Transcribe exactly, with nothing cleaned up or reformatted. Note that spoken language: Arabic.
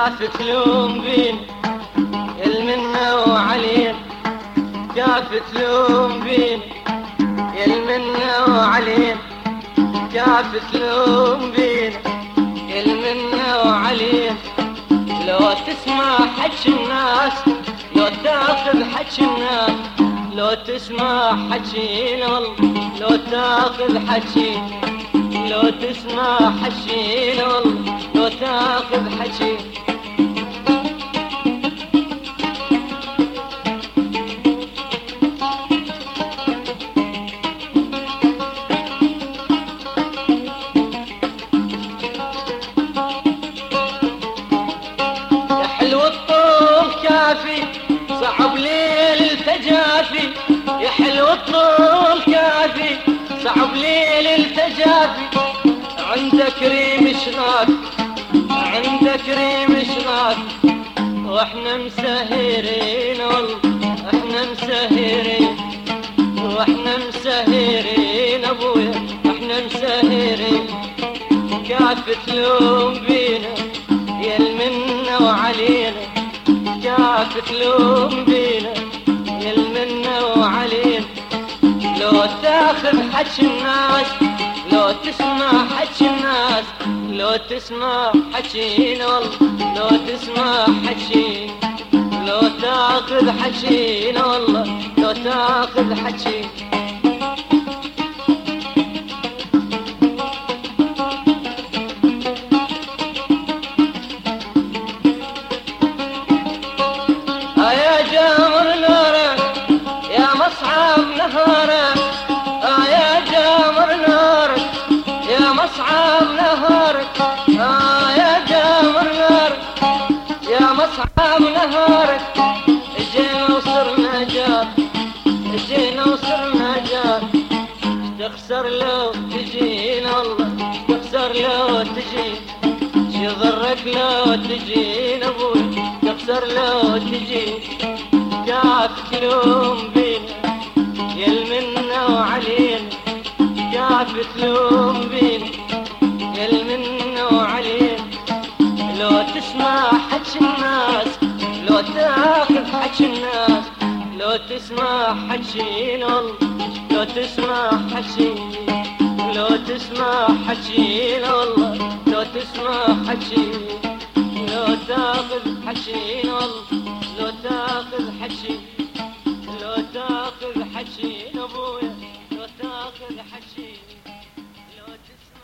كاف تلوم بين المنة وعلينا، كاف تلوم بين المنة وعلينا، كاف تلوم بين المنة وعلينا. لو تسمع حكي الناس، لو تاخذ حكي الناس، لو تسمع حكينا والله، لو تاخذ حكي، لو تسمع حكينا والله، لو تاخذ حكي. يا حلو الطول كافي صعب ليل التجافي، يا حلو الطول كافي صعب ليل التجافي. عندك ريم شناك، عندك ريم شناك، واحنا مسهرين والله، احنا مسهرين، واحنا مسهرين ابويا، احنا مسهرين. كاف تلوم بينا يا المنة وعلينا، كاف تلوم بينا يا المنة وعلينا. لو تاخذ حكي الناس، لو تسمع حكي الناس، لو تسمع حكينا والله، لو تسمع حكينا، لو تاخذ حكينا والله، لو تاخذ حكينا. يا جامر نارك يا مصعب نهارك، آه يا جامر نارك يا مصعب نهارك، آه يا جامر نارك يا مصعب نهارك. اجينا وصرنا جار، اجينا وصرنا جار. تخسر لو تجينا والله، تخسر لو تجينا، شي ضرك لو تجينا ابوي، تخسر لو تجينا. كاف تلوم بينا يا المنة وعلينا، كاف تلوم بينا يا المنة وعلينا. لو تسمع حكي الناس، لو تاخذ حكي الناس، لو تسمع حكينا والله، لو تسمع حكينا، لو تسمع حكينا والله، لو تسمع حكينا، لو تاخذ حكينا والله، لو تاخذ حكي، لو تاخذ حكي.